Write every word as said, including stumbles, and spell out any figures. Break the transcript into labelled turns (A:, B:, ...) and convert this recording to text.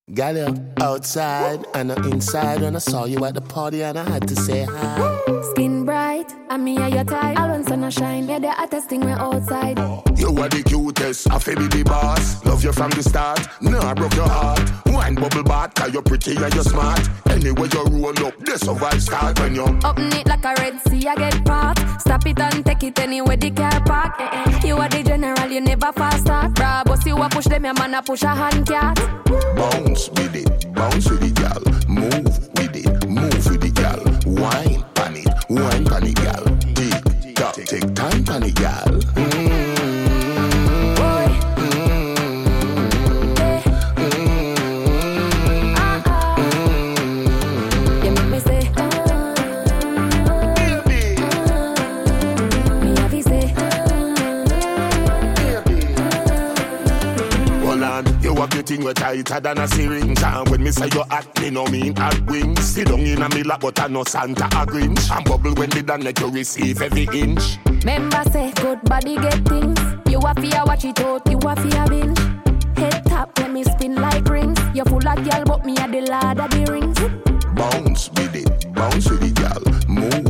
A: Got you outside and inside when I saw you at the party and I had to say hi.
B: Skin bright, and me are your type. All when sun shine, yeah, the hottest thing we're outside.
A: You are the cutest, I feel be the boss. Love you from the start, no I broke your heart. Wine bubble bath, cause you're pretty and you're smart. Anyway you roll up, this a vibe start when you're
B: up neat like a red sea, I get part. Stop it and take it anywhere the car park. Eh-eh. You are the general, you never fast start. Bravo, see what push them, your man a push a hand cat.
A: Bounce with it, bounce with the gal. Move with it, move with the gal. Wine pan it, wine pan the gal. Tick tock, take time pan the gal. Mm-hmm. You think you're tighter than a syringe. And when me say you're hot, me no mean hot wings. Sit down in a me lap, but I no Santa a Grinch. And bubble when they done like you receive every inch.
B: Member say, good body get things. You a fear watch it out, you a fear binge. Head tap, let me spin like rings. You full of girl, but me a the lad of the rings.
A: Bounce with it, bounce with the girl. Move